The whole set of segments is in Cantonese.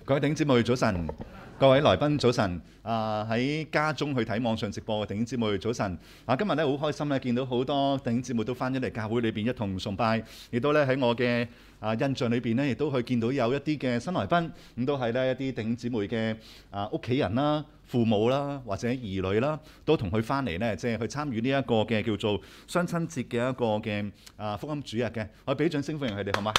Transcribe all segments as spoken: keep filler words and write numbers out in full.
各位弟兄姊妹早晨，各位來賓早晨。啊、喺家中去睇網上直播嘅弟兄姊妹早晨。啊，今日咧好開心咧，見到好多弟兄姊妹都翻咗嚟教會裏邊一同崇拜，亦都咧喺我嘅啊印象裏邊咧，亦都去見到有一啲嘅新來賓，咁都係咧一啲弟兄姊妹嘅啊屋企人啦、父母啦或者兒女啦，都同佢翻嚟咧，即係去參與呢一個嘅叫做雙親節嘅一個嘅啊福音主日嘅。我俾掌聲歡迎佢哋，好嗎？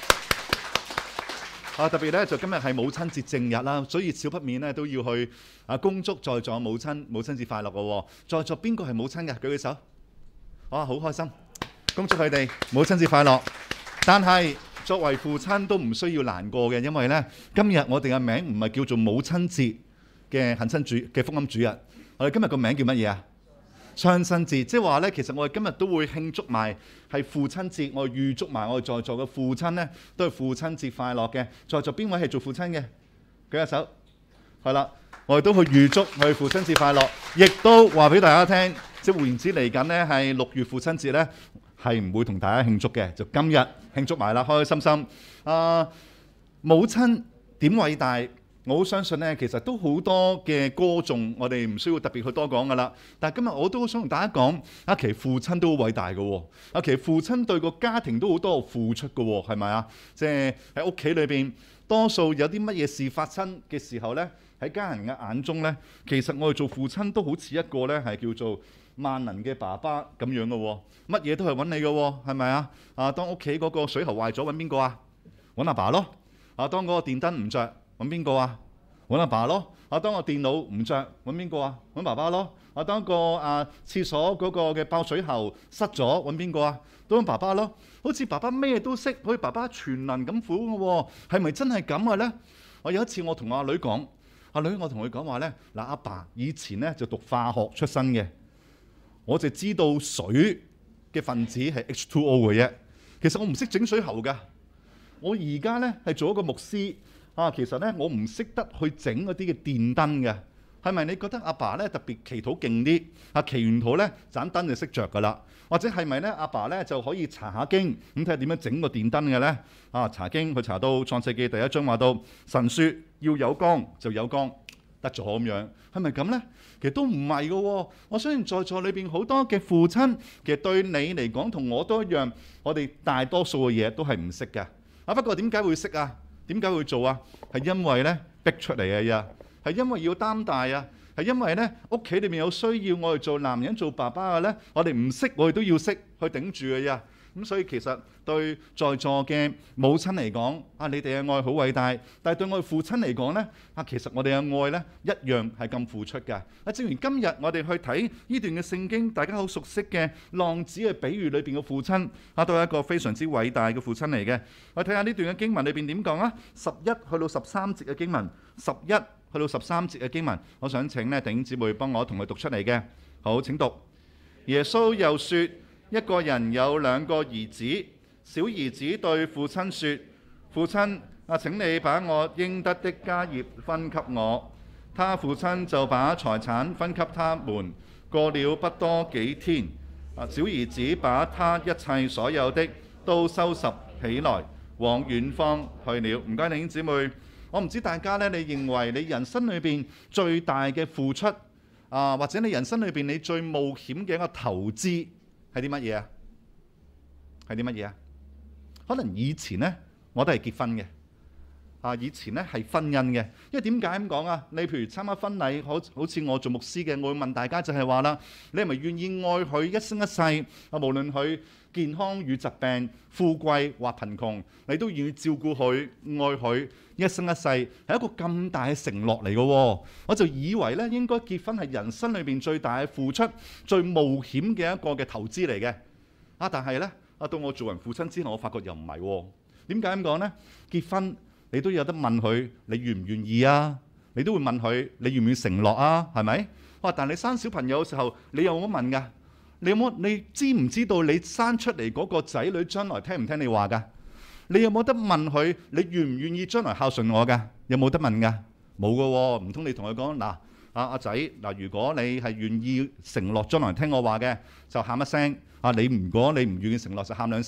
啊！特別咧就今日係母親節正日啦，所以少不免咧都要去啊恭祝在座母親母親節快樂嘅喎。在座邊個係母親嘅？舉舉手。哇！好開心，恭祝佢哋母親節快樂。但係作為父親都唔需要難過嘅，因為咧今日我哋嘅名唔係叫做母親節嘅懇親主嘅福音主日，我哋今日個名叫乜嘢啊？雙親節，即係話咧，其實我哋今日都會慶祝埋係父親節，我哋預祝埋我哋在座嘅父親咧，都係父親節快樂嘅。在座邊位係做父親嘅？舉下手。係啦，我哋都去預祝佢父親節快樂，亦都話俾大家聽，即係換言之嚟緊咧係六月父親節咧，係唔會同大家慶祝嘅，就今日慶祝埋啦，開開心心。啊、呃，母親點偉大？我好相信咧，其實都好多嘅歌頌，我哋唔需要特別去多講噶啦。但係今日我都想同大家講，啊，其實父親都好偉大嘅喎。啊，其實父親對個家庭都好多付出嘅喎，係咪啊？即係喺屋企裏邊，多數有啲乜嘢事發生嘅時候咧，喺家人嘅眼中咧，其實我哋做父親都好似一個咧係叫做萬能嘅爸爸咁樣嘅喎，乜嘢都係揾你嘅喎，係咪啊？啊，當屋企嗰個水喉壞咗，揾邊個啊？揾阿爸咯。啊，當嗰個電燈唔着，揾邊個啊？揾阿爸咯。啊，當個電腦唔着，揾邊個啊？揾爸爸咯。啊，當個啊廁所嗰個嘅爆水喉塞咗，揾邊個啊？都揾爸爸咯。好似爸爸咩都識，好似爸爸全能咁苦嘅喎，係咪真係咁嘅咧？我有一次我同阿女講，阿女我同佢講話咧，嗱，阿爸以前咧就讀化學出身嘅，我就知道水嘅分子係 H 二 O 嘅啫。其實我唔識整水喉㗎。我而家咧係做一個牧師啊，其實咧我唔識得去整嗰啲嘅電燈嘅，係咪你覺得阿爸咧特別祈禱勁啲啊？祈完禱咧盞燈就識着㗎啦，或者係咪咧阿爸咧就可以查下經咁睇下點樣整個電燈嘅咧？啊，查經佢查到創世記第一章話到神說要有光就有光，得咗咁樣，係咪咁咧？其實都唔係嘅喎。我相信在座裏邊好多嘅父親，其實對你嚟講同我都一樣，我哋大多數嘅嘢都係唔識嘅。啊，不過點解會識啊？點解會做啊？係因為咧逼出嚟嘅呀，係因為要擔大啊，係因為咧屋企裏面有需要，我哋做男人做爸爸嘅咧，我哋唔識，我哋都要識去頂住嘅呀。咁所以其實對在座嘅母親嚟講，啊，你哋嘅愛好偉大，但係對我哋父親嚟講咧，啊，其實我哋嘅愛咧一樣係咁付出嘅。啊，正如今日我哋去睇呢段嘅聖經，大家好熟悉嘅浪子嘅比喻裏邊嘅父親，啊，都係一個非常之偉大嘅父親嚟嘅。我睇下呢段嘅經文裏邊點講啊？十一去到十三節嘅經文，十一去到十三節嘅經文，我想請咧弟兄姊妹幫我同佢讀出嚟嘅。好，請讀。耶穌又說：一個人有兩個兒子，小兒子對父親說：父親啊，請你把我應得的家業分給我。他父親就把財產分給他們。過了不多幾天，啊，小兒子把他一切所有的都收拾起來，往遠方去了。唔該，弟兄姊妹，我唔知大家呢，你認為你人生裏邊最大嘅付出啊，或者你人生裏邊你最冒險嘅一個投資係啲乜嘢啊？係啲乜嘢啊？可能以前呢，我都係結婚嘅。啊，以前呢係婚姻嘅，因為點解咁講啊？你譬如參加婚禮，好好似我做牧師嘅，我會問大家就係話啦，你係咪願意愛佢一生一世？啊，無論佢健康與疾病、富貴或貧窮，你都願意照顧佢、愛佢一生一世，係一個咁大嘅承諾嚟嘅喎。我就以為咧，應該結婚係人生裏邊最大嘅付出、最冒險嘅一個嘅投資嚟嘅。啊，但係咧，啊到我做人父親之後，我發覺又唔係喎。點解咁講咧？結婚你都有得問佢，你願唔願意啊？你都會問佢，你願唔願意承諾啊？係咪？哇！但係你生小朋友嘅時候，你有冇問㗎？你有冇？你知唔知道你生出嚟嗰個仔女將來聽唔聽你話㗎？你有冇得問佢？你願唔願意將來孝順我㗎？有冇得問㗎？冇㗎喎，唔通你同佢講嗱，阿阿仔嗱，如果你係願意承諾將來聽我話嘅，就喊一聲；啊，你如果你唔願意承諾，就喊兩聲。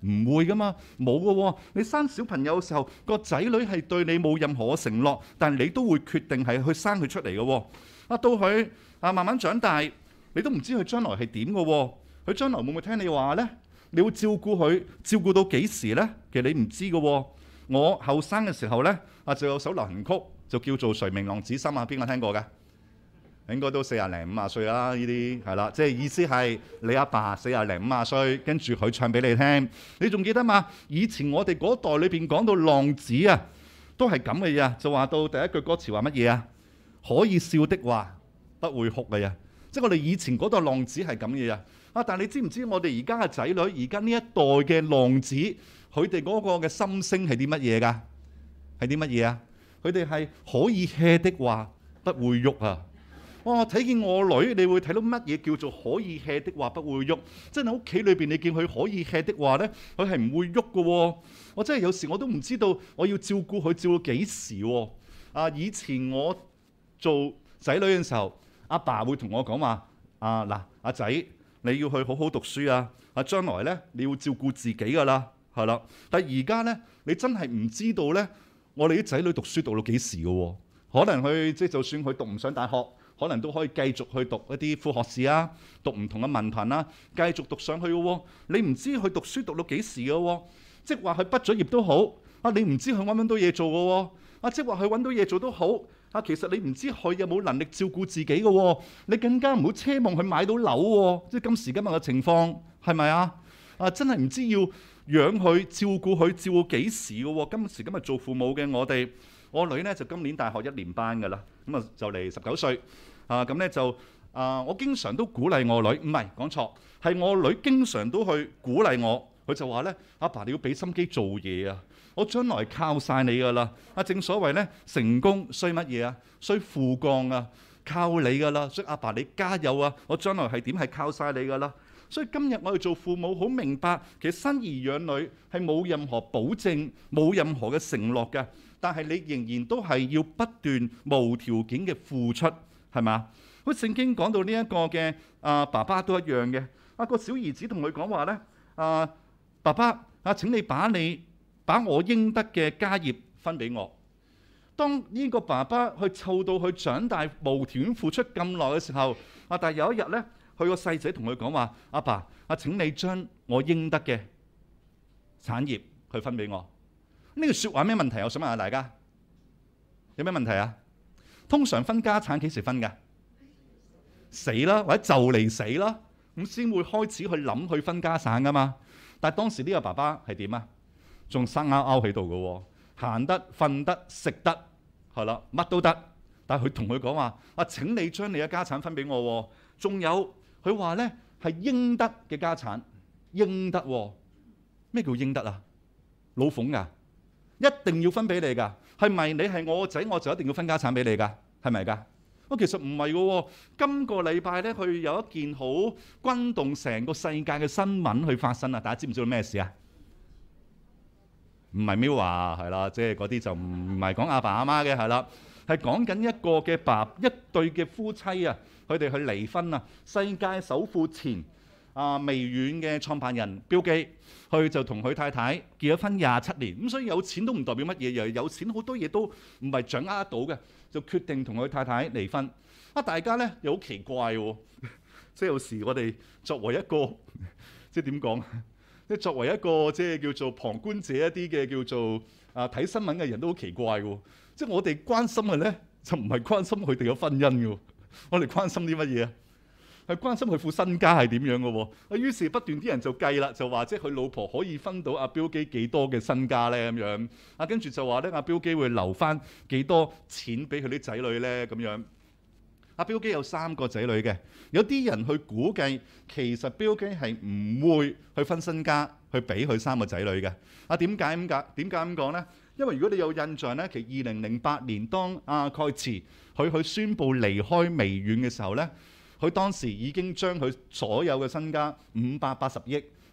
唔會噶嘛，冇噶喎。你生小朋友嘅時候，個仔女係對你冇任何嘅承諾，但係你都會決定係去生佢出嚟嘅喎。啊，到佢啊慢慢長大，你都唔知佢將來係點嘅喎。佢將來會唔會聽你話呢？你會照顧佢，照顧到幾時呢？其實你唔知嘅喎。我後生嘅時候呢，啊就有首流行曲就叫做《誰明浪子心》啊，邊個聽過㗎？應該都四廿零五廿歲啦，呢啲係啦，即係意思係你阿爸四廿零五廿歲，跟住佢唱俾你聽。你仲記得嘛？以前我哋嗰代裏邊講到浪子啊，都係咁嘅呀，就話到第一句歌詞話乜嘢啊？可以笑的話，不會哭嘅呀。即係我哋以前嗰代浪子係咁嘅呀。啊，但係你知唔知我哋而家嘅仔女，而家呢一代嘅浪子，佢哋嗰個嘅心聲係啲乜嘢㗎？係啲乜嘢啊？佢哋係可以吃的話，不會喐啊！哇！睇見我女，你會睇到乜嘢叫做可以吃的話不會喐？真係屋企裏邊，你見佢可以吃的話呢，佢係唔會喐嘅喎。我真係有時我都唔知道我要照顧佢照到幾時喎。啊！以前我做仔女嘅時候，阿爸會同我講話：啊嗱，阿仔你要去好好讀書啊！啊，將來呢，你要照顧自己㗎啦，係啦。但係而家呢，你真係唔知道呢，我哋啲仔女讀書讀到幾時嘅喎？可能佢即係就算佢讀唔上大學，可能都可以繼續去讀一啲副學士啊，讀唔同嘅文憑啦，繼續讀上去嘅喎。你唔知佢讀書讀到幾時嘅喎？即係話佢畢咗業都好，啊你唔知佢揾唔揾到嘢做嘅喎。啊即係話佢揾到嘢做都好，啊其實你唔知佢有冇能力照顧自己嘅喎。你更加唔好奢望佢買到樓喎。即係今時今日嘅情況係咪啊？啊真係唔知要養佢照顧佢照顧幾時嘅喎。今時今日做父母嘅我哋，我女呢就今年大學一年班㗎啦，咁啊就嚟十九歲。啊咁咧就啊，我經常都鼓勵我女，唔係講錯，係我女經常都去鼓勵我。佢就話咧：阿爸你要俾心機做嘢啊！我將來靠晒你㗎啦！啊，正所謂咧，成功需乜嘢啊？需父幹啊！靠你㗎啦！所以阿爸你加油啊！我將來係點係靠晒你㗎啦！所以今日我哋做父母好明白，其實生兒養女係冇任何保證、冇任何嘅承諾嘅，但係你仍然都係要不斷無條件嘅付出。係嘛？好似聖經講到呢一個嘅啊爸爸都一樣嘅。啊個小兒子同佢講話咧：啊爸爸啊，請你把你把我應得嘅家業分俾我。當呢個爸爸去湊到佢長大，無條件付出咁耐嘅時候，啊但係有一日咧，佢個細仔同佢講話：阿爸啊，請你將我應得嘅產業去分俾我。呢句説話咩問題？我想問下大家，有咩問題啊？通常分家產幾時分㗎？死啦，或者就嚟死啦，咁先會開始去諗去分家產㗎嘛。但係當時呢個爸爸係點啊？仲生勾勾喺度嘅喎，行得、瞓得、食得，係啦，乜都得。但係佢同佢講話：啊，請你將你嘅家產分俾我。仲有佢話咧係應得嘅家產，應得喎。咩叫應得啊？老馮㗎，一定要分俾你㗎。係咪你係我個仔，我就一定要分家產俾你㗎？係咪㗎？我其實唔係嘅喎。今個禮拜咧，佢有一件好轟動成個世界嘅新聞去發生啊！大家知唔知道咩事啊？唔係 Mirror 係啦，即係嗰啲就唔係講阿爸阿媽嘅係啦，係講緊一個嘅爸一對嘅夫妻啊，佢哋去離婚啊。世界首富前啊微軟嘅創辦人標基。佢就同佢太太結咗婚廿七年，咁所以有錢都唔代表乜嘢，又有錢好多嘢都唔係掌握得到嘅，就決定同佢太太離婚。啊，大家咧又好奇怪喎，即係有時我哋作為一個即係點講，即係作為一個即係叫做旁觀者一啲嘅叫做啊睇新聞嘅人都好奇怪喎，即係我哋關心嘅咧就唔係關心佢哋嘅婚姻嘅，我哋關心啲乜嘢啊？係關心佢副身家係點樣嘅喎，啊於是不斷啲人就計啦，就話即係佢老婆可以分到阿標基幾多嘅身家咧咁樣，啊跟住就話咧阿標基會留翻幾多錢俾佢啲仔女咧咁樣。阿標基有三個仔女嘅，有啲人去估計其實標基係唔會去分身家去俾佢三個仔女嘅。啊點解咁解？點解咁講咧？因為如果你有印象咧，其實二零零八年當阿蓋茨佢去宣布離開微軟嘅時候咧。佢當時已經將佢所有嘅身家五百八十億係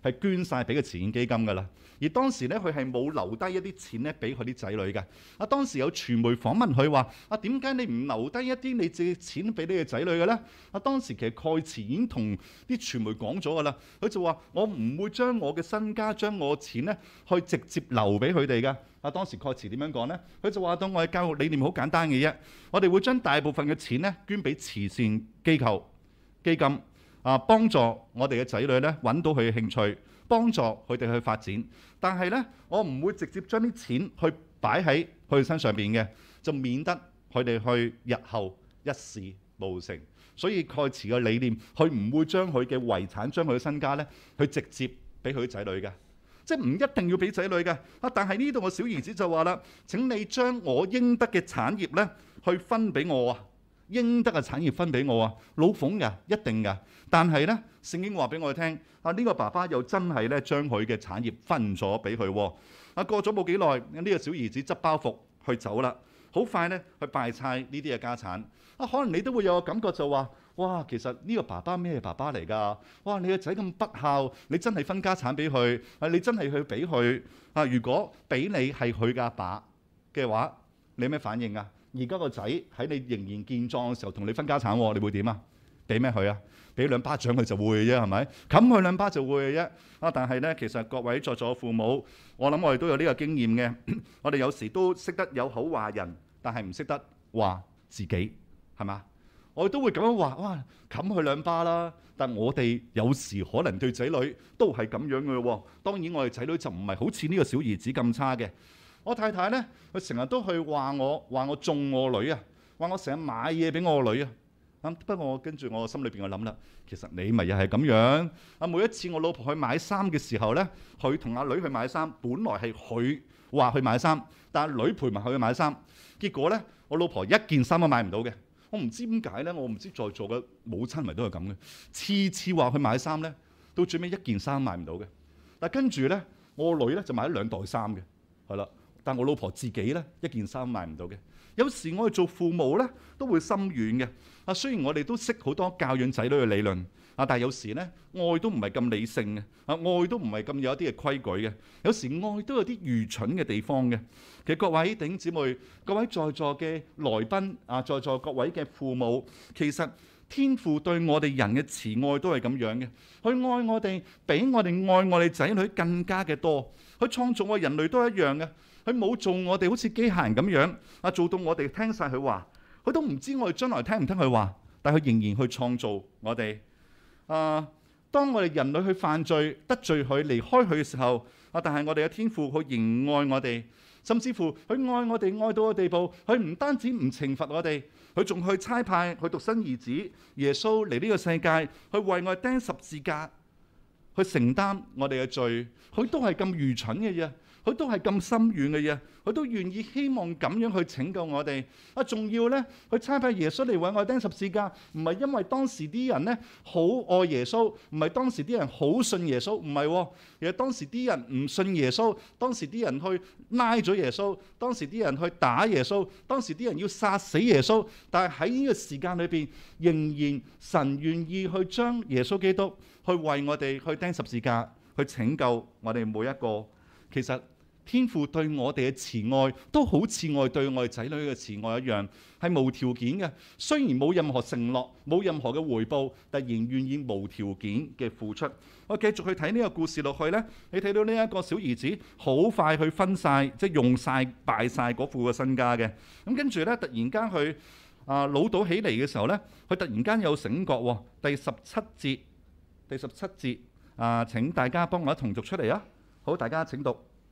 係捐晒俾個慈善基金㗎啦。而當時咧，佢係冇留低一啲錢咧俾佢啲仔女嘅。啊，當時有傳媒訪問佢話：啊，點解你唔留低一啲你自己錢俾你嘅仔女嘅咧？啊，當時其實蓋茨已經同啲傳媒講咗㗎啦。佢就話：我唔會將我嘅身家、將我嘅錢咧去直接留俾佢哋嘅。啊，當時蓋茨點樣講咧？佢就話：當我嘅教育理念好簡單嘅啫，我哋會將大部分嘅錢咧捐俾慈善機構、基金啊，幫助我哋嘅仔女咧揾到佢嘅興趣，幫助佢哋去發展。但係咧，我唔會直接將啲錢去擺喺佢哋身上邊嘅，就免得佢哋去日後一事無成。所以蓋茨嘅理念，佢唔會將佢嘅遺產、將佢嘅身家咧，去直接俾佢啲仔女嘅，即係唔一定要俾仔女嘅。啊，但係呢度個小兒子就話啦：請你將我應得嘅產業咧，去分俾我啊！應得嘅產業分俾我啊！老馮㗎，一定㗎。但係咧，聖經話俾我哋聽，啊呢個爸爸又真係咧將佢嘅產業分咗俾佢。啊過咗冇幾耐，呢個小兒子執包袱去走啦。好快咧去敗晒呢啲嘅家產。啊，可能你都會有個感覺就話：哇，其實呢個爸爸咩爸爸嚟㗎？哇，你個仔咁不孝，你真係分家產俾佢？啊，你真係去俾佢？啊，如果俾你係佢嘅阿爸嘅話，你有咩反應啊？而家個仔喺你仍然健壯嘅時候同你分家產，你會點啊？俾咩佢啊？俾兩巴掌佢就會嘅啫，係咪？冚佢兩巴就會嘅啫。啊，但係咧，其實各位在座父母，我諗我哋都有呢個經驗嘅。我哋有時都識得有口話人，但係唔識得話自己，係嘛？我哋都會咁樣話：哇，冚佢兩巴啦！但我哋有時可能對仔女都係咁樣嘅喎。當然，我哋仔女就唔係好似呢個小兒子咁差嘅。我太太咧，佢成日都去話我，話我縱我女啊，話我成日買嘢俾我個女啊。咁不過我跟住我心裏邊我諗啦，其實你咪又係咁樣啊！每一次我老婆去買衫嘅時候咧，佢同阿女去買衫，本來係佢話去買衫，但係女陪埋佢去買衫，結果咧我老婆一件衫都買唔到嘅。我唔知點解咧，我唔知在座嘅母親咪都係咁嘅，次次話去買衫咧，到最尾一件衫買唔到嘅。但係跟住咧，我個女咧就買咗兩袋衫嘅，係啦。但我老婆自己咧一件衫買唔到嘅。有時我哋做父母咧都會心軟嘅。啊，雖然我哋都識好多教養仔女嘅理論，啊，但係有時咧愛都唔係咁理性嘅。啊，愛都唔係咁有一啲嘅規矩嘅。有時愛都有啲愚蠢嘅地方嘅。其實各位弟兄姊妹，各位在座嘅來賓啊，在座各位嘅父母，其實天父對我哋人嘅慈愛都係咁樣嘅。佢愛我哋，比我哋愛我哋仔女更加嘅多。佢創造我哋人類都一樣嘅。佢冇做我哋好似機械人咁樣啊，做到我哋聽晒佢話，佢都唔知我哋將來聽唔聽佢話，但係佢仍然去創造我哋。啊，當我哋人類去犯罪得罪佢離開佢嘅時候啊，但係我哋嘅天父佢仍愛我哋，甚至乎佢愛我哋愛到個地步，佢唔單止唔懲罰我哋，佢仲去差派佢獨生兒子耶穌嚟呢個世界，去為我哋釘十字架，去承擔我哋嘅罪。佢都係咁愚蠢嘅啫。佢都係咁深遠嘅嘢，佢都願意希望咁樣去拯救我哋。啊，仲要咧，佢差派耶穌嚟為我哋釘十字架，唔係因為當時啲人咧好愛耶穌，唔係當時啲人好信耶穌，唔係喎，而係當時啲人唔信耶穌，當時啲人去拉咗耶穌，當時啲人去打耶穌，當時啲人要殺死耶穌。但係喺呢個時間裏邊，仍然神願意去將耶穌基督去為我哋去釘十字架，去拯救我哋每一個。其實天父對我哋嘅慈愛都好似我哋對我哋仔女嘅慈愛一樣，係無條件嘅。雖然冇任何承諾，冇任何嘅回報，但仍願意無條件嘅付出。我繼續去睇呢個故事落去呢，你睇到呢一個小兒子好快去分晒，即係用晒敗晒嗰副嘅身家嘅。咁跟住呢，突然間佢啊老倒起嚟嘅時候呢，佢突然間有醒覺喎。第十七節，第十七節啊，請大家幫我一同讀出嚟啊！好，大家請讀。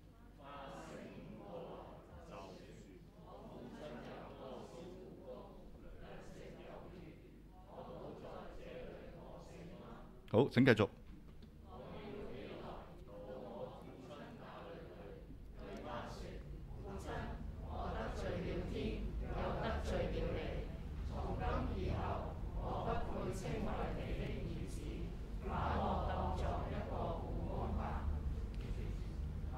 好，請繼續。好，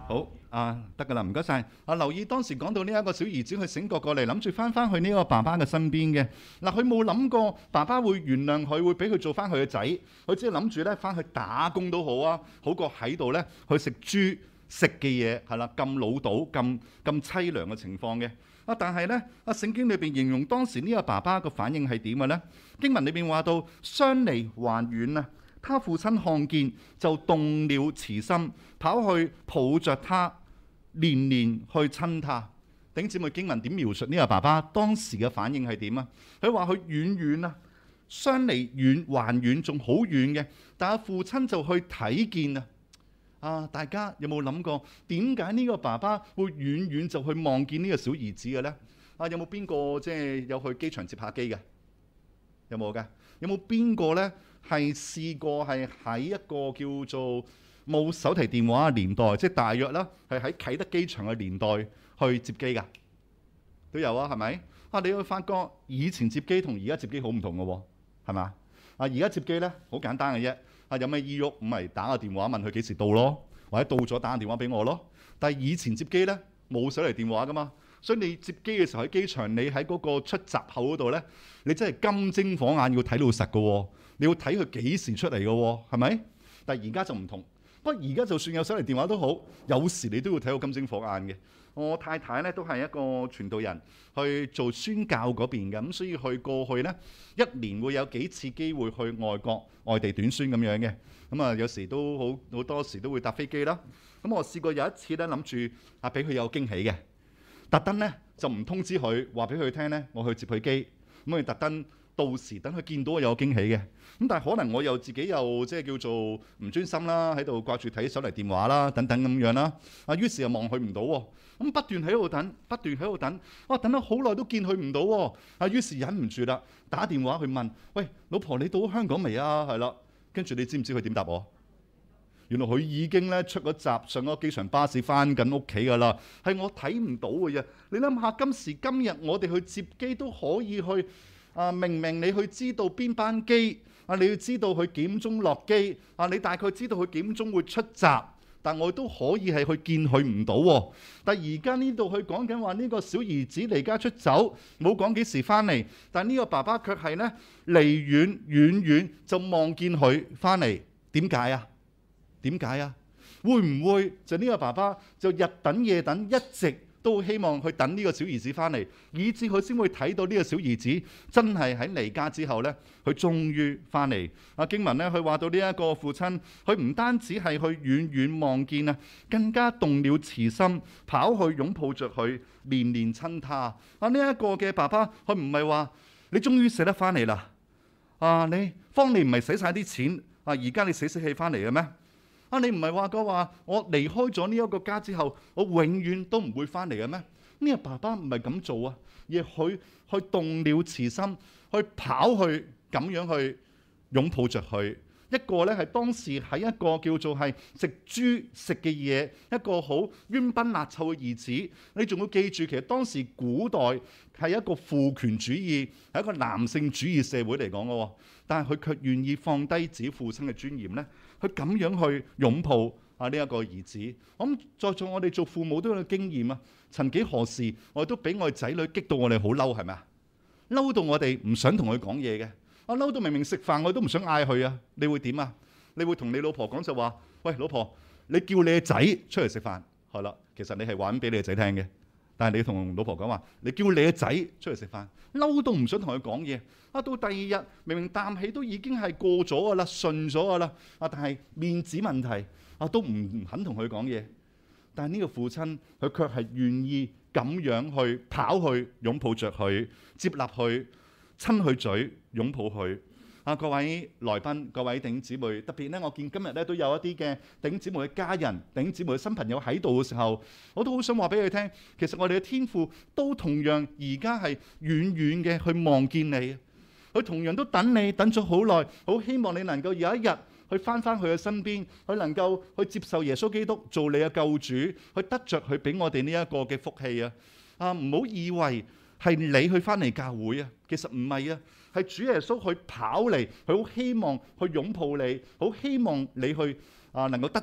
啊，得㗎啦，唔該晒。啊，留意當時講到呢一個小兒子，佢醒覺過嚟，諗住翻翻去呢個爸爸嘅身邊嘅。嗱，佢冇諗過爸爸會原諒佢，會俾佢做翻佢嘅仔。佢只係諗住咧翻去打工都好啊，好過喺度咧去食豬食嘅嘢，係啦，咁老到咁咁凄涼嘅情況嘅。啊，但係咧，啊聖經裏邊形容當時呢個爸爸個反應係點嘅咧？經文裏邊話到相離還遠啊。他父親看見就動了慈心，跑去抱着他，連連去親他。弟兄姊妹，經文點描述呢個爸爸當時嘅反應係點啊？佢話佢遠遠啊，相離遠還遠，仲好遠嘅。但係父親就去睇見啊！啊，大家有冇諗過點解呢個爸爸會遠遠就去望見呢個小兒子嘅呢？啊，有冇邊個即係有去機場接下機嘅？有冇嘅？有冇邊個呢？係試過係喺一個叫做冇手提電話嘅年代，即係大約啦，係喺啟德機場嘅年代去接機㗎，都有啊，係咪？啊，你會發覺以前接機同而家接機好唔同嘅喎，係嘛？啊，而家接機咧好簡單嘅啫，啊有咩意鬱咁咪打個電話問佢幾時到咯，或者到咗打個電話俾我咯。但係以前接機咧冇手提電話㗎嘛，所以你接機嘅時候喺機場，你喺嗰個出閘口嗰度咧，你真係金睛火眼要睇到實嘅喎。你要睇佢幾時出嚟嘅喎，係咪？但係而家就唔同。不過而家就算有手提電話都好，有時你都要睇到金睛火眼嘅。我太太咧都係一個傳道人，去做宣教嗰邊嘅，咁所以去過去咧一年會有幾次機會去外國外地短宣咁樣嘅。咁啊有時都好好多時都會搭飛機啦。咁我試過有一次咧諗住啊俾佢有驚喜嘅，特登咧就唔通知佢，話俾佢聽咧我去接佢機，咁佢特登。到時等佢見到我有驚喜嘅，咁但係可能我又自己又即係叫做唔專心啦，喺度掛住睇手提電話啦，等等咁樣啦。啊，於是又望佢唔到喎，咁不斷喺度等，不斷喺度等，哇！等咗好耐都見佢唔到喎。啊，於是忍唔住啦，打電話去問：喂，老婆，你到香港未啊？係啦，跟住你知唔知佢點答我？原來佢已經咧出咗閘，上咗機場巴士翻緊屋企㗎啦。係我睇唔到嘅啫。你諗下，今時今日我哋去接機都可以去。啊！明明你去知道邊班機啊，你要知道佢幾點鐘落機啊，你大概知道佢幾點鐘會出閘，但我都可以係去見佢唔到喎。但係而家呢度佢講緊話呢個小兒子離家出走，冇講幾時翻嚟，但呢個爸爸卻係呢離遠遠遠就望見佢翻嚟。點解啊？點解啊？會唔會就呢個爸爸就日等夜等，一直都希望去等呢個小兒子翻嚟，以至佢先會睇到呢個小兒子真係喺離家之後呢，佢終於翻嚟。啊，經文呢，佢話到呢一個父親，佢唔單止係去遠遠望見啊，更加動了慈心，跑去擁抱着佢，連連親他。啊，呢一個嘅爸爸，佢唔係話你終於捨得翻嚟啦，啊，你方你唔係使晒啲錢啊，而家你死死氣翻嚟嘅咩？啊！你唔係話過話我離開咗呢一個家之後，我永遠都唔會翻嚟嘅咩？呢個爸爸唔係咁做啊，而係佢去動了慈心，去跑去咁樣去擁抱着佢。一個咧係當時喺一個叫做係食豬食嘅嘢，一個好冤崩辣臭嘅兒子。你仲要記住，其實當時古代係一個父權主義，係一個男性主義社會嚟講嘅喎。但係佢卻願意放低自己父親嘅尊嚴咧，佢咁樣去擁抱啊呢一個兒子。我諗在座我哋做父母都有經驗啊。曾幾何時，我哋都俾我哋仔女激到我哋好嬲，係咪啊？嬲到我哋唔想同佢講嘢嘅。我嬲到明明食飯我都唔想嗌佢啊！你會點啊？你會同你老婆講就話：喂，老婆，你叫你嘅仔出嚟食飯，係啦。其實你係話俾你嘅仔聽嘅，但係你同老婆講話，你叫你嘅仔出嚟食飯，嬲到唔想同佢講嘢。啊，到第二日明明啖氣都已經係過咗㗎啦，順咗㗎啦。啊，但係面子問題啊，都唔唔肯同佢講嘢。但係呢個父親佢卻係願意咁樣去跑去擁抱着佢，接納佢。親佢嘴，擁抱佢。啊，各位來賓，各位弟兄姊妹，特別咧，我見今日咧都有一啲嘅弟兄姊妹嘅家人、弟兄姊妹嘅新朋友喺度嘅時候，我都好想話俾佢聽，其實我哋嘅天父都同樣而家係遠遠嘅去望見你，佢同樣都等你等咗好耐，好希望你能夠有一日去翻返佢嘅身邊，佢能夠去接受耶穌基督做你嘅救主，去得着佢俾我哋呢一個嘅福氣啊！啊，唔好以為係你去翻嚟教會啊，其實唔係啊，係主耶穌去跑嚟，佢好希望去擁抱你，好希望你去啊能夠得着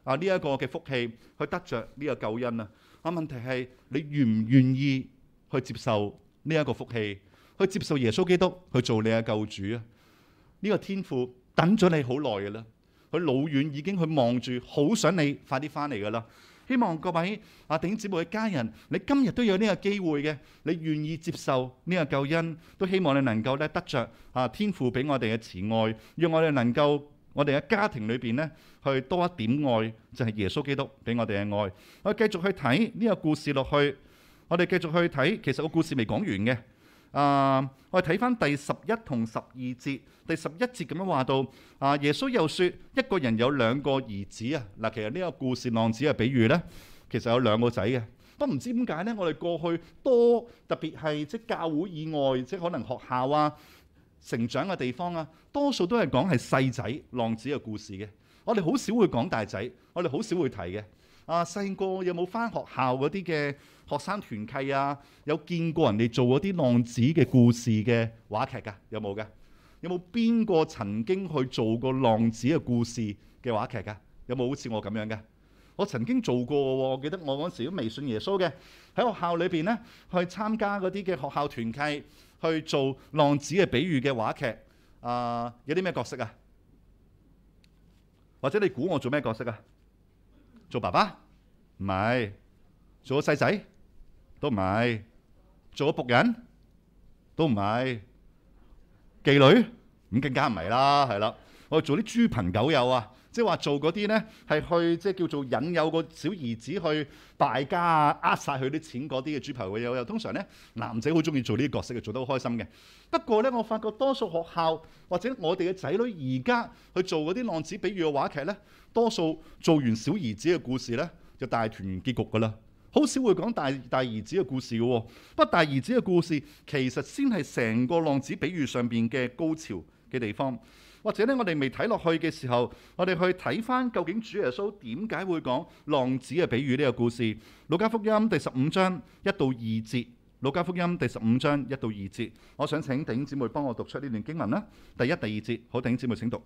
啊呢一個嘅福氣，去得着呢個救恩啊。啊，問題係你願唔願意去接受呢一個福氣，去接受耶穌基督去做你嘅救主啊？呢個天父等咗你好耐嘅啦，佢老遠已經去望住，好想你快啲翻嚟噶啦。希望各位啊弟兄姊妹嘅家人，你今日都有呢個機會嘅，你願意接受呢個救恩，都希望你能夠咧得着啊天父俾我哋嘅慈愛，讓我哋能夠我哋嘅家庭裏邊咧去多一點愛，就係耶穌基督俾我哋嘅愛。我哋繼續去睇呢個故事落去，我哋繼續去睇，其實個故事未講完嘅。啊！我哋睇翻第十一同十二節，第十一節咁樣話到啊，耶穌又說一個人有兩個兒子啊。嗱，其實呢個故事浪子嘅比喻呢，其實有兩個仔嘅。都唔知點解呢，我哋過去多特別係即係教會以外，即係可能學校啊、成長嘅地方啊，多數都係講係細仔浪子嘅故事嘅。我哋好少會講大仔，我哋好少會提嘅。啊，細個有冇翻學校嗰啲嘅學生團契啊？有見過人哋做嗰啲浪子嘅故事嘅話劇㗎？有冇㗎？有冇邊個曾經去做過浪子嘅故事嘅話劇㗎？有冇好似我咁樣嘅？我曾經做過喎，我記得我嗰陣時都未信耶穌嘅，喺學校裏邊咧去參加嗰啲嘅學校團契，去做浪子嘅比喻嘅話劇。啊、呃，有啲咩角色啊？或者你估我做咩角色啊？做爸爸？唔係。做個細仔？都唔係。做個僕人？都唔係。妓女？咁更加唔係啦，係啦。我哋做啲豬朋狗友啊，即係話做嗰啲呢，係去即係叫做引誘個小兒子去敗家啊，呃晒佢啲錢嗰啲嘅豬朋狗友。通常呢，男仔好中意做呢啲角色嘅，做得好開心嘅。不過呢，我發覺多數學校或者我哋嘅仔女而家去做嗰啲浪子比喻嘅話劇呢，多數做完小兒子嘅故事呢，就大團圓結局噶啦，好少會講大大兒子嘅故事嘅喎。不過大兒子嘅故事其實先係成個浪子比喻上邊嘅高潮嘅地方。或者咧，我哋未睇落去嘅時候，我哋去睇翻究竟主耶穌點解會講浪子嘅比喻呢個故事。路加福音第十五章一到二節，路加福音第十五章一到二節，我想請弟兄姊妹幫我讀出呢段經文啦。第一、第二節，好，弟兄姊妹請讀。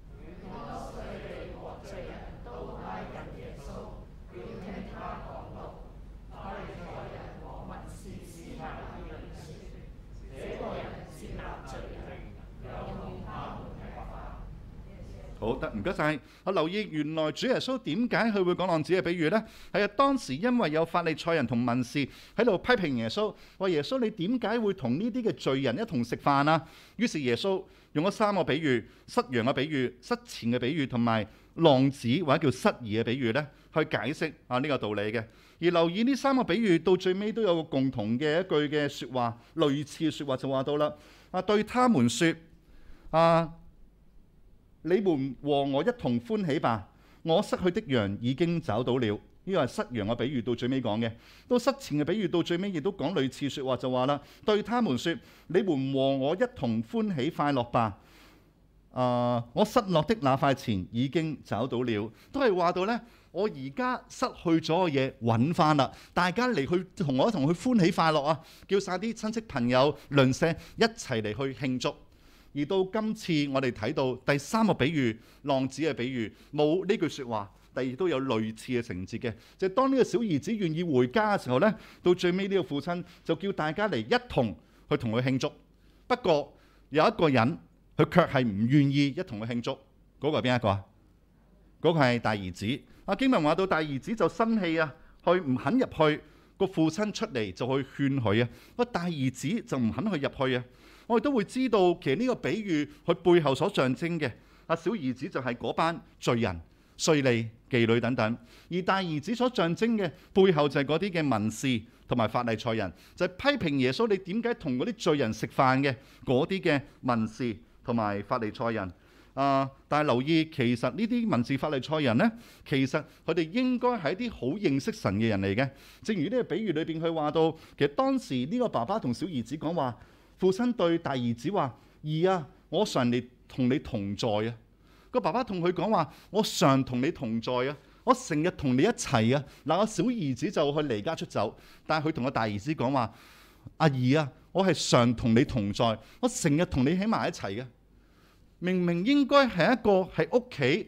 好得，唔該晒。我留意原來主耶穌點解佢會講浪子嘅比喻呢？係啊，當時因為有法利賽人同文士喺度批評耶穌，話耶穌你點解會同呢啲嘅罪人一同食飯啊？於是耶穌用咗三個比喻：失羊嘅比喻、失錢嘅比喻，同埋浪子或者叫失兒嘅比喻呢，去解釋啊呢個道理嘅。而留意呢三個比喻到最尾都有個共同嘅一句嘅説話，類似嘅説話就話到啦：啊，對他們説啊。你們和我一同歡喜吧！我失去的羊已經找到了。呢個係失羊嘅比喻，到最尾講嘅。到失錢嘅比喻，到最尾亦都講類似説話，就話啦：對他們説，你們和我一同歡喜快樂吧！啊、呃，我失落的那塊錢已經找到了。都係話到呢：我而家失去咗嘅嘢揾翻啦！大家嚟去同我一同去歡喜快樂啊！叫晒啲親戚朋友鄰舍一齊嚟去慶祝。而到今次我哋睇到第三個比喻，浪子嘅比喻，冇呢句説話，但亦都有類似嘅情節嘅，就係當呢個小兒子願意回家嘅時候呢，到最尾呢個父親就叫大家嚟一同去同佢慶祝。不過有一個人佢卻係唔願意一同佢慶祝，嗰個係邊一個啊？嗰個係大兒子。阿經文話到大兒子就生氣啊，佢唔肯入去，個父親出嚟就去勸佢啊，個大兒子就唔肯去入去啊。我哋都會知道，其實呢個比喻佢背後所象徵嘅，阿小兒子就係嗰班罪人、稅吏、妓女等等；而大兒子所象徵嘅背後就係嗰啲嘅文士同埋法利賽人，就係批評耶穌你點解同嗰啲罪人食飯嘅嗰啲嘅文士同埋法利賽人。啊、呃！但係留意，其實呢啲文士法利賽人呢，其實佢哋應該係一啲好認識神嘅人嚟嘅。正如呢個比喻裏邊佢話到，其實當時呢個爸爸同小兒子講話。父親對大兒子話：兒啊，我常嚟同你同在啊！個爸爸同佢講話：我常同你同在啊！我成日同你一齊啊！嗱，個小兒子就去離家出走，但係佢同個大兒子講話：阿兒啊，我係常同你同在，我成日同你喺埋一齊嘅。明明應該係一個喺屋企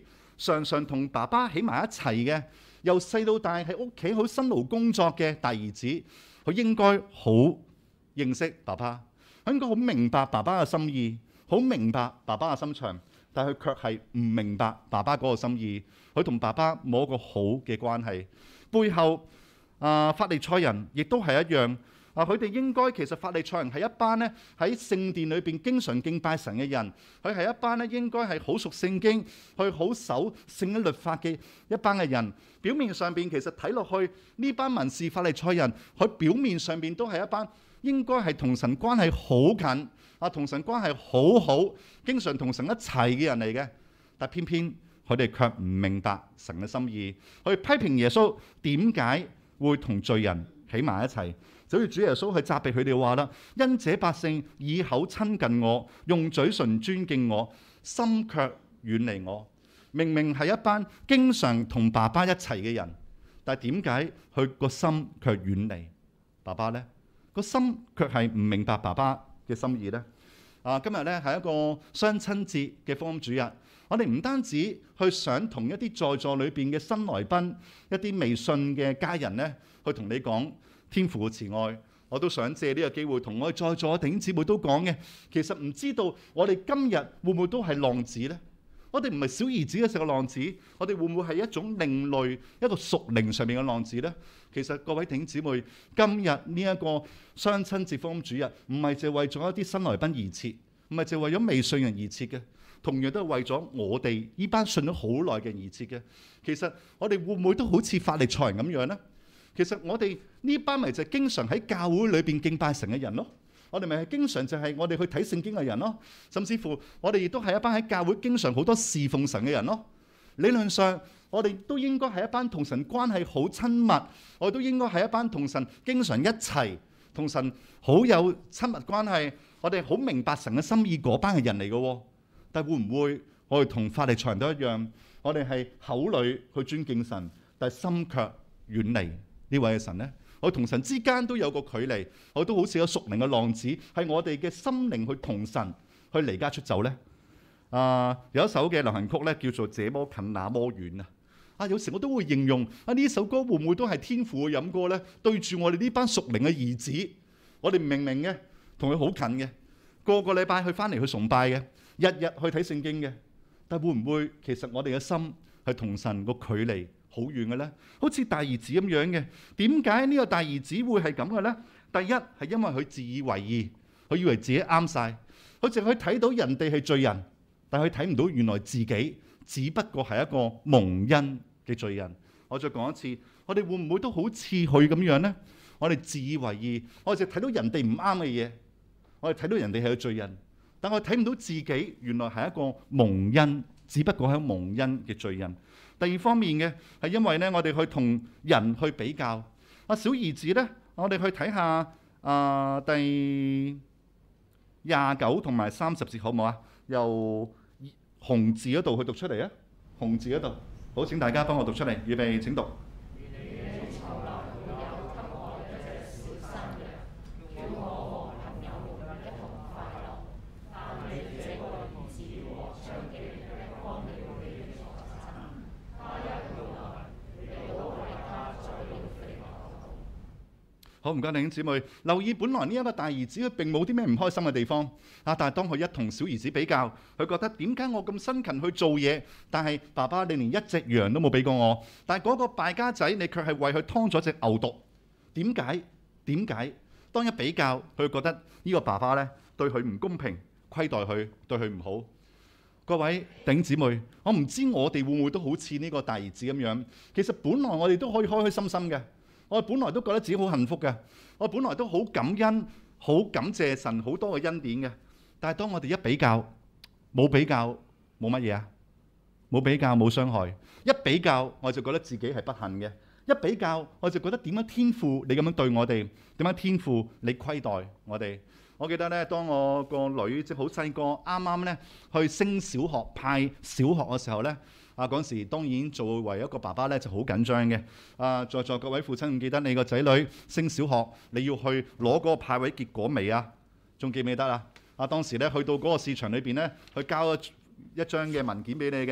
常常同爸爸喺埋一齊嘅，由細到大喺屋企好辛勞工作嘅大兒子，佢應該好認識爸爸，佢應該好明白爸爸嘅心意，好明白爸爸嘅心腸，但係佢卻係唔明白爸爸嗰個心意，佢同爸爸冇一個好嘅關係。背後啊，法利賽人亦都係一樣。啊！佢哋應該其實法利賽人係一班咧喺聖殿裏邊經常敬拜神嘅人，佢係一班咧應該係好熟聖經、去好守聖經律法嘅一班嘅人。表面上邊其實睇落去呢班文士法利賽人，佢表面上邊都係一班應該係同神關係好近啊，同神關係好好，經常同神一齊嘅人嚟嘅。但偏偏佢哋卻唔明白神嘅心意，去批評耶穌點解會同罪人喺埋一齊。就好似主耶穌去責備佢哋話啦，因這百姓以口親近我，用嘴唇尊敬我，心卻遠離我。明明係一班經常同爸爸一齊嘅人，但係點解佢個心卻遠離爸爸呢？個心卻係唔明白爸爸嘅心意呢？啊，今日咧係一個雙親節嘅福音主日，我哋唔單止去想同一啲在座裏邊嘅新來賓、一啲未信嘅家人咧，去同你講天父嘅慈愛，我都想借呢個機會同我哋在座嘅弟兄姊妹都講嘅。其實唔知道我哋今日會唔會都係浪子呢？我哋唔係小兒子嘅時候嘅浪子，我哋會唔會係一種另類一個屬靈上面嘅浪子呢？其實各位弟兄姊妹，今日呢一個雙親節福音主日，唔係淨係為咗一啲新來賓而設，唔係淨係為咗未信人而設嘅，同樣都係為咗我哋呢班信咗好耐嘅而設嘅。其實我哋會唔會都好似法利賽人咁樣呢？其實我哋呢班咪就係經常喺教會裏邊敬拜神嘅人咯，我哋咪係經常就係我哋去睇聖經嘅人咯，甚至乎我哋亦都係一班喺教會經常好多侍奉神嘅人咯。理論上我哋都應該係一班同神關係好親密，我哋都應該係一班同神經常一齊，同神好有親密關係，我哋好明白神嘅心意嗰班嘅人嚟嘅。但係會唔會我哋同法利賽人都一樣，我哋係口裏去尊敬神，但係心卻遠離呢位嘅神呢？我同神之間都有個距離，我都好似有屬靈嘅浪子，係我哋嘅心靈去同神去離家出走呢。啊，有一首嘅流行曲咧，叫做這麼近那麼遠啊！啊，有時我都會形容啊，呢首歌會唔會都係天父嘅飲歌咧？對住我哋呢班屬靈嘅兒子，我哋唔明明嘅，同佢好近嘅，個個禮拜去翻嚟去崇拜嘅，日日去睇聖經嘅，但會唔會其實我哋嘅心係同神個距離好遠嘅咧？好似大兒子咁樣嘅，點解呢個大兒子會係咁嘅咧？第一係因為佢自以為義，佢以為自己啱晒，佢淨係睇到人哋係罪人，但係佢睇唔到原來自己只不過係一個蒙恩嘅罪人。我再講一次，我哋會唔會都好似佢咁樣呢？我哋自以為義，我哋淨係睇到人哋唔啱嘅嘢，我哋睇到人哋係個罪人，但我睇唔到自己原來係一個蒙恩，只不過係蒙恩嘅罪人。第二方面嘅係因為咧，我哋去同人去比較。阿小兒子咧，我哋去睇下啊、呃、第廿九同埋三十節好唔好啊？由紅字嗰度去讀出嚟啊！紅字嗰度，好，請大家幫我讀出嚟，預備請讀。好，唔該弟兄姊妹，留意本來呢一個大兒子佢並冇啲咩唔開心嘅地方啊，但係當佢一同小兒子比較，佢覺得點解我咁辛勤去做嘢，但係爸爸你連一隻羊都冇俾過我，但係嗰個敗家仔你卻係為佢劏咗隻牛犢，點解？點解？當一比較，佢覺得呢個爸爸呢對佢唔公平，虧待佢，對佢唔好。各位弟兄姊妹，我唔知我哋會唔會都好似呢個大兒子咁樣，其實本來我哋都可以開開心心嘅。我本來都覺得自己好幸福嘅，我本來都好感恩、好感謝神好多嘅恩典嘅。但係當我哋一比較，冇比較冇乜嘢啊，冇比較冇傷害。一比較我就覺得自己係不幸嘅。一比較我就覺得點解天父你咁樣對我哋？點解天父你虧待我哋？我記得咧，當我個女即係好細個，啱啱咧去升小學派小學嘅時候咧。啊！嗰時當然作為一個爸爸咧就好緊張嘅。啊，在座各位父親唔記得你個仔女升小學，你要去攞嗰個派位結果未啊？仲記唔記得啊？啊，當時咧去到嗰個市場裏邊咧，去交一張嘅文件俾你嘅，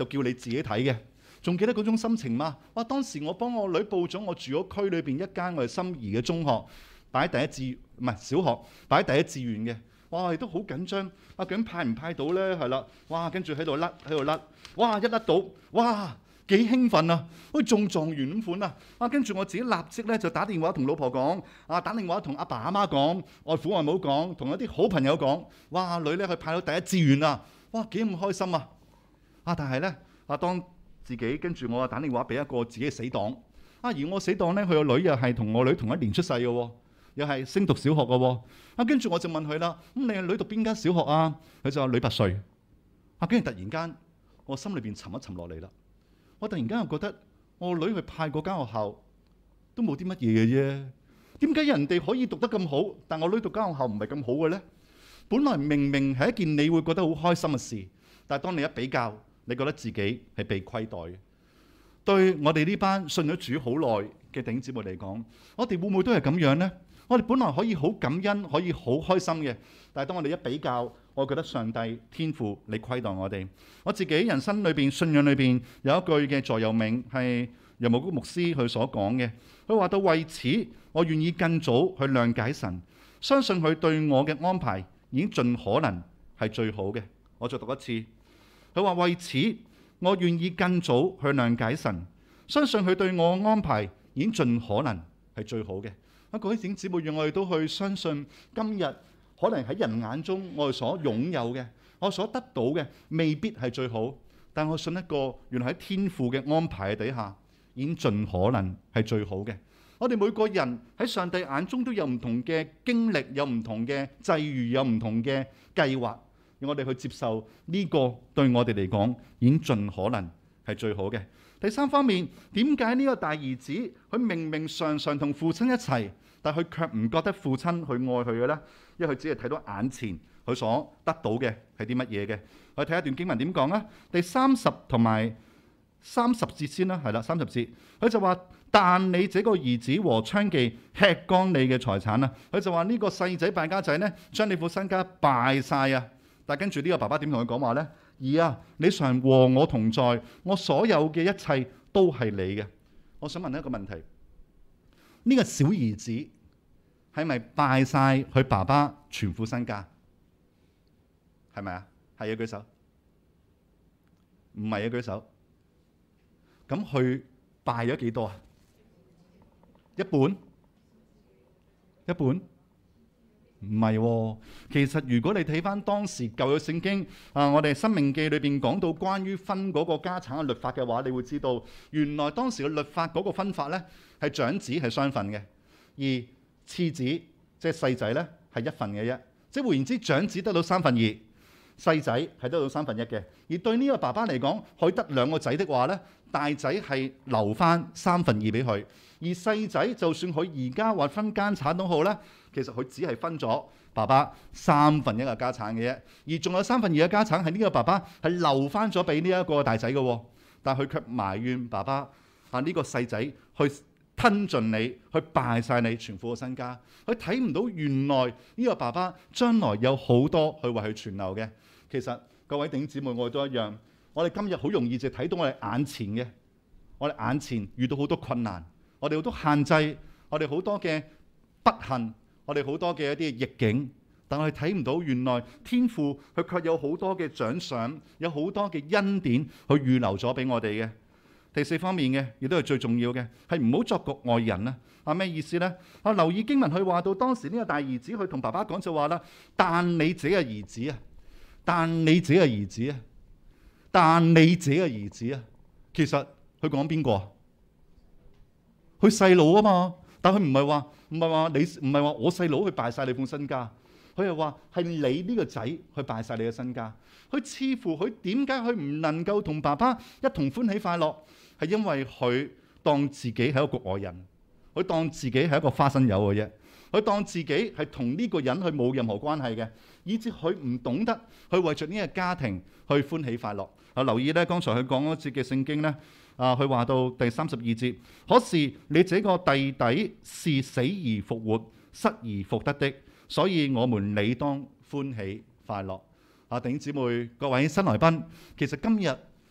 就叫你自己睇嘅。仲記得嗰種心情嗎？哇！當時我幫我女報咗我住嗰區裏邊一間我哋心儀嘅中學，擺第一志唔係小學，擺第一志願嘅。哇！亦都好緊張，啊究竟派唔派到咧？係啦，哇！跟住喺度甩，喺度甩，哇！一甩到，哇！幾興奮啊！好似中狀元咁款啊！啊，跟住我自己立即咧就打電話同老婆講，啊打電話同阿爸阿媽講，外父外母講，同一啲好朋友講，哇！女咧去派到第一志願啊！哇！幾咁開心啊！啊，但係咧啊，當自己跟住我啊打電話俾一個自己嘅死黨，啊而我死黨咧佢個女又係同我女同一年出世嘅喎，又係升讀小學嘅喎。啊，跟住我就問佢啦，咁你個女讀邊間小學啊？佢就話女拔萃。啊，跟住突然間我心裏邊沉一沉落嚟啦。我突然間又覺得我個女去派嗰間學校都冇啲乜嘢嘅啫，點解人哋可以讀得咁好，但我女讀間學校唔係咁好嘅咧？本來明明係一件你會覺得好開心嘅事，但係當你一比較，你覺得自己係被虧待嘅。對我哋呢班信咗主好耐嘅弟兄姊妹嚟講，我哋會唔會都係咁樣呢？我哋本來可以好感恩，可以好開心嘅，但係當我哋一比較，我覺得上帝天父你虧待我哋。我自己人生裏邊信仰裏邊有一句嘅座右銘係楊牧谷牧師佢所講嘅，佢話到為此我願意更早去諒解神，相信佢對我嘅安排已經盡可能係最好嘅。我再讀一次，佢話為此我願意更早去諒解神，相信佢對我嘅安排已經盡可能係最好嘅。啊，各位弟兄姊妹，讓我哋都去相信，今日可能喺人眼中我哋所擁有嘅，我所得到嘅未必係最好，但我信一個原來喺天父嘅安排底下，已經盡可能係最好嘅。我哋每個人喺上帝眼中都有唔同嘅經歷，有唔同嘅際遇，有唔同嘅計劃，讓我哋去接受呢個對我哋嚟講已經盡可能係最好嘅。第三方面，點解呢個大兒子佢明明常常同父親一齊，但佢卻唔覺得父親去愛佢嘅呢？因為佢只係睇到眼前佢所得到嘅係啲乜嘢嘅。我哋睇一段經文點講啊？第三十同埋三十節先啦，係啦，三十節佢就話：但你這個兒子和娼妓吃光你嘅財產啊！佢就話呢個細仔敗家仔呢，將你副身家敗晒啊！但跟住呢個爸爸點同佢講話呢？兒啊，你常和我同在，我所有嘅一切都係你嘅。我想問一個問題：呢個小兒子係咪敗晒佢爸爸全副身家？係咪啊？係啊，舉手。唔係啊，舉手。咁佢敗咗幾多啊？一半？一半？唔係喎，其實如果你睇翻當時舊約聖經啊，我哋《申命記》裏邊講到關於分嗰個家產嘅律法嘅話，你會知道原來當時嘅律法嗰個分法呢係長子係雙份嘅，而次子即係細仔呢係一份嘅啫。即係換言之，長子得到三分二，細仔係得到三分一嘅。而對呢個爸爸嚟講，佢得兩個仔的話呢，大仔係留翻三分二俾佢，而細仔就算佢而家話分家產都好呢，其實佢只係分咗爸爸三分一嘅家產嘅啫，而仲有三分二嘅家產係呢個爸爸係留翻咗俾呢一個大仔嘅，但係佢卻埋怨爸爸啊，呢個細仔去吞盡你，去敗晒你全副嘅身家。佢睇唔到原來呢個爸爸將來有好多去為佢存留嘅。其實各位弟兄姊妹，我哋都一樣。我哋今日好容易就睇到我哋眼前嘅，我哋眼前遇到好多困難，我哋好多限制，我哋好多嘅不幸，我哋好多嘅一啲逆境，但我哋睇唔到原來天父佢卻有好多嘅獎賞，有好多嘅恩典去預留咗俾我哋嘅。第四方面嘅，亦都係最重要嘅，係唔好作局外人啊！啊咩意思呢？啊留意經文佢話到當時呢個大兒子佢同爸爸講就話啦：但你自己嘅兒子啊，但你自己嘅兒子啊，但你自己嘅兒子啊，其實佢講邊個啊？佢細佬啊嘛，但佢唔係話唔係話你唔係話我細佬去敗晒你副身家，佢係話係你呢個仔去敗晒你嘅身家。佢似乎佢點解佢唔能夠同爸爸一同歡喜快樂？係因為佢當自己係一個局外人，佢當自己係一個花生友嘅啫，佢當自己係同呢個人佢冇任何關係嘅，以至佢唔懂得去為着呢個家庭去歡喜快樂。啊，留意咧，剛才佢講嗰節嘅聖經咧，啊，佢話到第三十二節，可是你這個弟弟是死而復活、失而復得的，所以我們理當歡喜快樂。啊，弟兄姊妹，各位新來賓，其實今日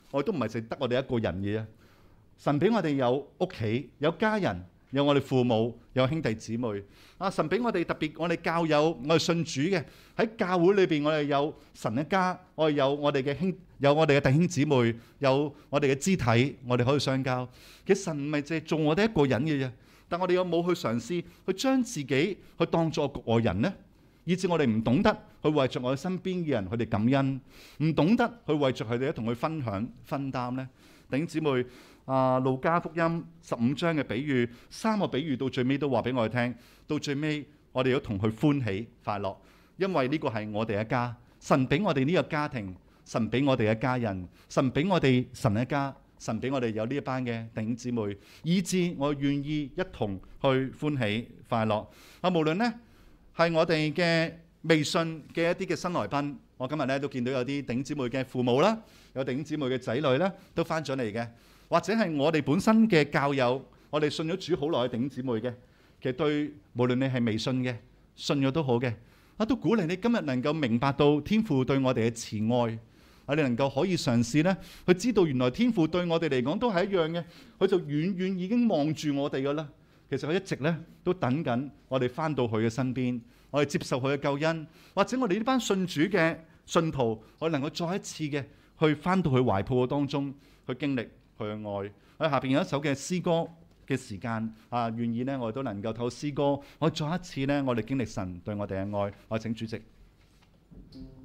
我都唔係淨得我哋一個人嘅。神俾我哋有屋企，有家人，有我哋父母，有兄弟姊妹。啊，神俾我哋特別，我哋教友，我哋信主嘅喺教會裏邊，我哋有神嘅家，我哋有我哋嘅兄，有我哋嘅弟兄姊妹，有我哋嘅肢體，我哋可以相交。其實神唔係淨係做我哋一個人嘅啫，但我哋有冇去嘗試去將自己去當作局外人呢？以至我哋唔懂得去為着我哋身邊嘅人，佢哋感恩，唔懂得去為着佢哋一同去分享分擔呢？弟兄姊妹。啊，路加福音十五章嘅比喻，三個比喻到最尾都話俾我哋聽，到最尾我哋要同佢歡喜快樂，因為呢個係我哋一家，神俾我哋呢個家庭，神俾我哋嘅家人，神俾我哋神一家，神俾我哋有呢一班嘅弟兄姊妹，以致我願意一同去歡喜快樂。啊，無論呢係我哋嘅微信嘅一啲嘅新來賓，我今日咧都見到有啲弟兄姊妹嘅父母啦，有弟兄姊妹嘅仔女咧都翻咗嚟嘅。或者係我哋本身嘅教友，我哋信咗主好耐嘅弟兄姊妹嘅，其實對無論你係未信嘅、信咗都好嘅，我都鼓勵你今日能夠明白到天父對我哋嘅慈愛，我哋能夠可以嘗試咧，去知道原來天父對我哋嚟講都係一樣嘅，佢就遠遠已經望住我哋噶啦。其實佢一直咧都等緊我哋翻到佢嘅身邊，我哋接受佢嘅救恩，或者我哋呢班信主嘅信徒，我哋能夠再一次嘅去翻到佢懷抱嘅當中去經歷佢嘅愛。喺下邊有一首嘅詩歌嘅時間啊，願意呢，我哋都能夠透過詩歌，我再一次呢，我哋經歷神對我哋嘅愛。我請主席。